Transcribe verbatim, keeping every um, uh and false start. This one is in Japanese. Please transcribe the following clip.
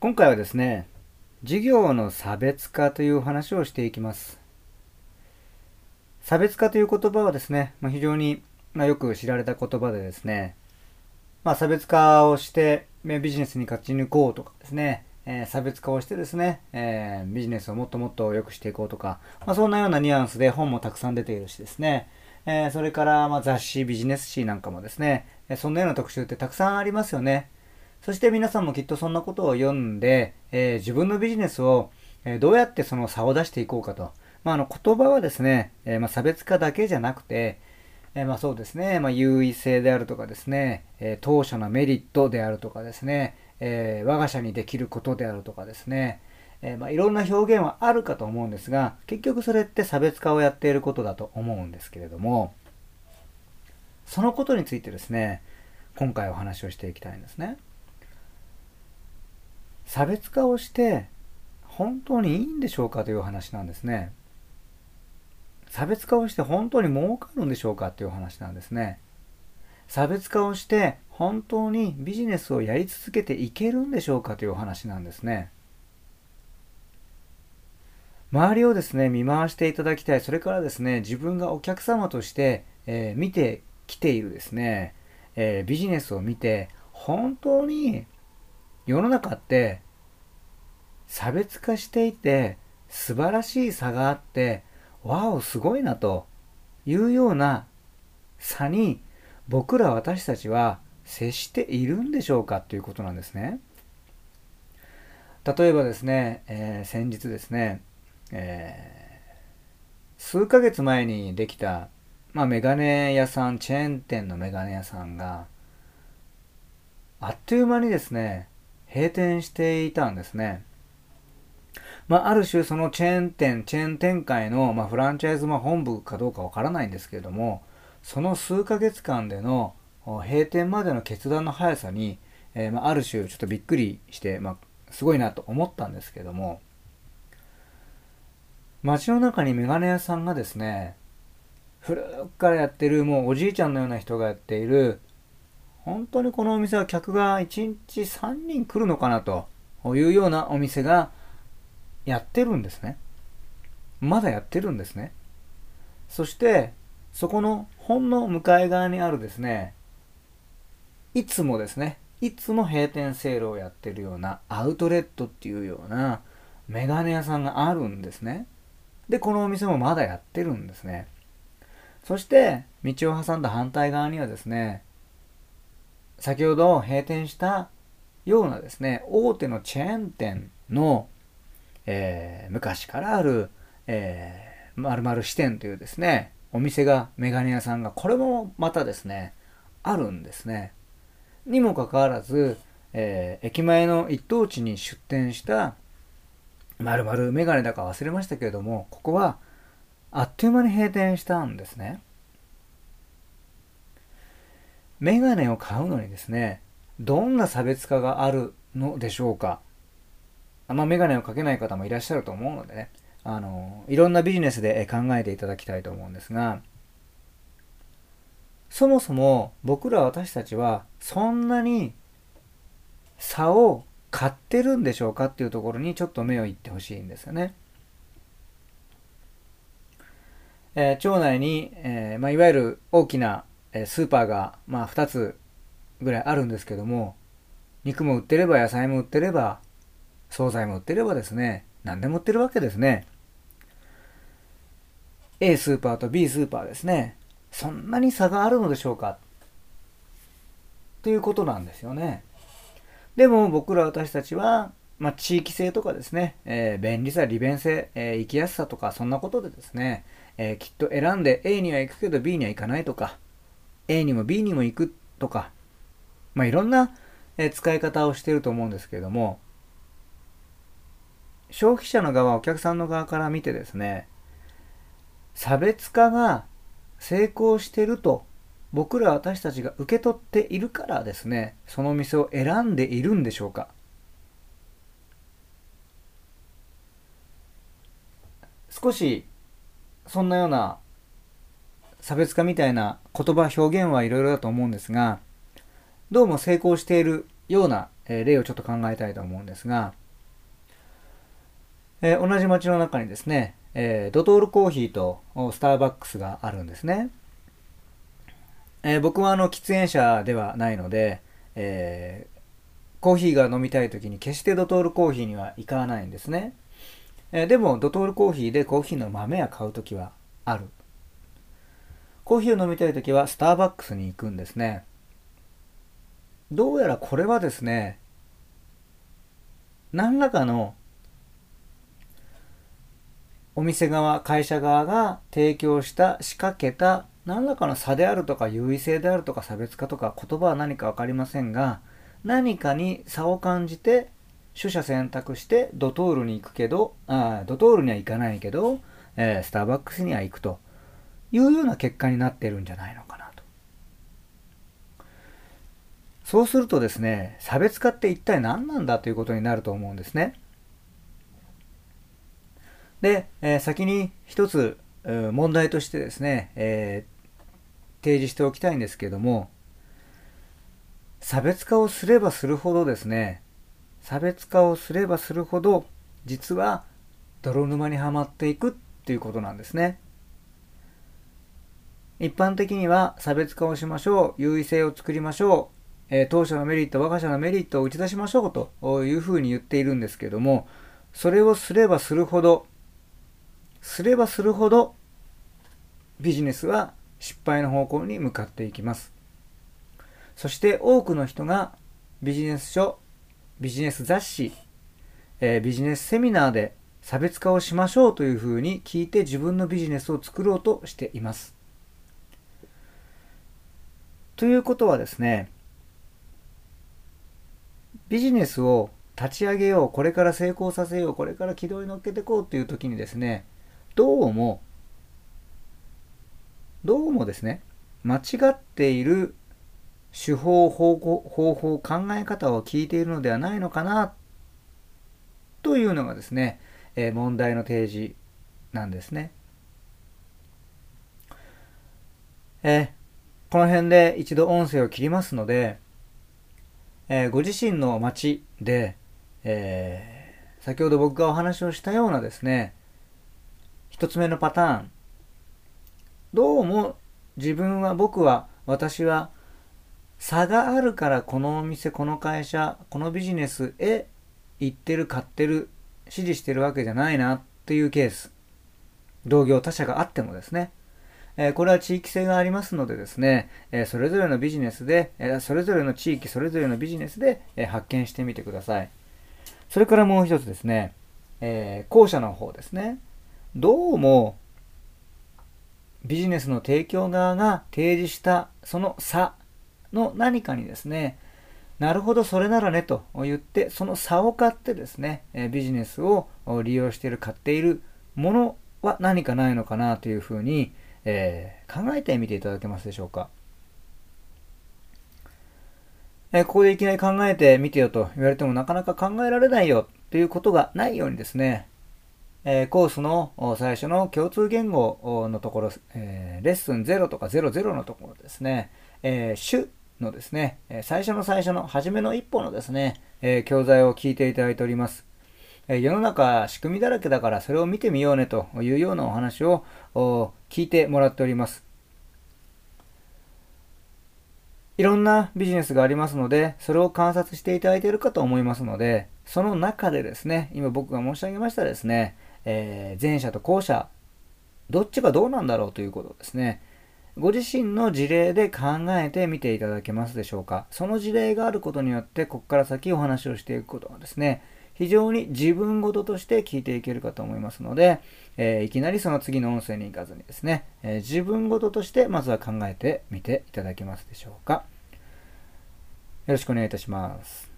今回はですね、事業の差別化という話をしていきます。差別化という言葉はですね、まあ、非常に、まあ、よく知られた言葉でですね、まあ、差別化をしてビジネスに勝ち抜こうとかですね、えー、差別化をしてですね、えー、ビジネスをもっともっと良くしていこうとか、まあ、そんなようなニュアンスで本もたくさん出ているしですね、えー、それからまあ雑誌、ビジネス誌なんかもですね、そんなような特集ってたくさんありますよね。そして皆さんもきっとそんなことを読んで、えー、自分のビジネスを、えー、どうやってその差を出していこうかと。まあ、あの言葉はですね、えーまあ、差別化だけじゃなくて、えー、まあそうですね、まあ、優位性であるとかですね、えー、当社のメリットであるとかですね、えー、我が社にできることであるとかですね、えーまあ、いろんな表現はあるかと思うんですが、結局それって差別化をやっていることだと思うんですけれども、そのことについてですね、今回お話をしていきたいんですね。差別化をして本当にいいんでしょうかという話なんですね。差別化をして本当に儲かるんでしょうかという話なんですね。差別化をして本当にビジネスをやり続けていけるんでしょうかという話なんですね。周りをですね、見回していただきたい。それからですね、自分がお客様として、えー見てきているですね、えービジネスを見て、本当に世の中って差別化していて素晴らしい差があって、わおすごいなというような差に僕ら私たちは接しているんでしょうかということなんですね。例えばですね、えー先日ですね、えー数ヶ月前にできた、まあ、メガネ屋さん、チェーン店のメガネ屋さんがあっという間にですね、閉店していたんですね。まあ、ある種そのチェーン店、チェーン展開の、まあ、フランチャイズま本部かどうかわからないんですけれども、その数ヶ月間での閉店までの決断の速さに、えーまあ、ある種ちょっとびっくりして、まあ、すごいなと思ったんですけれども、街の中にメガネ屋さんがですね、古くからやってるもうおじいちゃんのような人がやっている、本当にこのお店は客がいちにちさんにん来るのかなというようなお店がやってるんですね。まだやってるんですね。そしてそこのほんの向かい側にあるですね、いつもですね、いつも閉店セールをやってるようなアウトレットっていうようなメガネ屋さんがあるんですね。でこのお店もまだやってるんですね。そして道を挟んだ反対側にはですね、先ほど閉店したようなですね、大手のチェーン店の、えー昔からある、えー、〇〇支店というですね、お店が、メガネ屋さんが、これもまたですね、あるんですね。にもかかわらず、えー駅前の一等地に出店した〇〇メガネだか忘れましたけれども、ここはあっという間に閉店したんですね。メガネを買うのにですね、どんな差別化があるのでしょうか。まあ、メガネをかけない方もいらっしゃると思うのでね、あの、いろんなビジネスで考えていただきたいと思うんですが、そもそも僕ら私たちはそんなに差を買ってるんでしょうかっていうところにちょっと目をいってほしいんですよね。えー町内に、えーまあ、いわゆる大きなえースーパーが、まあ、ふたつぐらいあるんですけども、肉も売ってれば野菜も売ってれば惣菜も売ってればですね、何でも売ってるわけですね。A スーパーと B スーパーですね。そんなに差があるのでしょうかということなんですよね。でも僕ら私たちは、まあ、地域性とかですね、えー便利さ、利便性、えー行きやすさとか、そんなことでですね、えーきっと選んで A には行くけど B には行かないとか、A にも B にも行くとか、まあ、いろんな、えー使い方をしていると思うんですけれども、消費者の側、お客さんの側から見てですね、差別化が成功していると僕ら私たちが受け取っているからですね、その店を選んでいるんでしょうか。少しそんなような差別化みたいな言葉表現はいろいろだと思うんですが、どうも成功しているような、えー例をちょっと考えたいと思うんですが、えー同じ街の中にですね、えードトールコーヒーとスターバックスがあるんですね。えー僕はあの喫煙者ではないので、えーコーヒーが飲みたい時に決してドトールコーヒーには行かないんですね。えーでもドトールコーヒーでコーヒーの豆を買う時はある。コーヒーを飲みたい時はスターバックスに行くんですね。どうやらこれはですね、何らかのお店側、会社側が提供した仕掛けた何らかの差であるとか優位性であるとか差別化とか、言葉は何か分かりませんが、何かに差を感じて取捨選択してドトールに行くけど、あドトールには行かないけど、えースターバックスには行くというような結果になっているんじゃないのかなと。そうするとですね、差別化って一体何なんだということになると思うんですね。で、えー先に一つ問題としてですね、えー提示しておきたいんですけれども、差別化をすればするほどですね、差別化をすればするほど、実は泥沼にはまっていくっていうことなんですね。一般的には差別化をしましょう、優位性を作りましょう、えー当社のメリット、我が社のメリットを打ち出しましょうというふうに言っているんですけれども、それをすればするほど、すればするほどビジネスは失敗の方向に向かっていきます。そして多くの人がビジネス書、ビジネス雑誌、えービジネスセミナーで差別化をしましょうというふうに聞いて自分のビジネスを作ろうとしています。ということはですね、ビジネスを立ち上げよう、これから成功させよう、これから軌道に乗っけていこうという時にですね、どうも、どうもですね、間違っている手法、方法、方法、考え方を聞いているのではないのかなというのがですね、えー問題の提示なんですね。えーこの辺で一度音声を切りますので、えーご自身の街で、えー先ほど僕がお話をしたようなですね、一つ目のパターン、どうも自分は、僕は、私は差があるからこのお店、この会社、このビジネスへ行ってる、買ってる、支持してるわけじゃないなっていうケース、同業他社があってもですね、えーこれは地域性がありますのでですね、えーそれぞれのビジネスで、えーそれぞれの地域、それぞれのビジネスで、えー発見してみてください。それからもう一つですね、えー後者の方ですね。どうもビジネスの提供側が提示したその差の何かにですね、なるほどそれならねと言って、その差を買ってですね、えビジネスを利用している、買っているものは何かないのかなというふうに、えー考えてみていただけますでしょうか。えーここでいきなり考えてみてよと言われてもなかなか考えられないよということがないようにですね、えーコースの最初の共通言語のところ、えーレッスンゼロとかゼロゼロのところですね、えー主のですね、最初の最初の初めの一歩のですね、えー教材を聞いていただいております。えー世の中仕組みだらけだからそれを見てみようねというようなお話をお聞いてもらっております。いろんなビジネスがありますので、それを観察していただいているかと思いますので、その中でですね、今僕が申し上げましたですね、えー前者と後者、どっちがどうなんだろうということをですね、ご自身の事例で考えてみていただけますでしょうか。その事例があることによって、ここから先お話をしていくことがですね、非常に自分事として聞いていけるかと思いますので、えーいきなりその次の音声に行かずにですね、えー自分事としてまずは考えてみていただけますでしょうか。よろしくお願いいたします。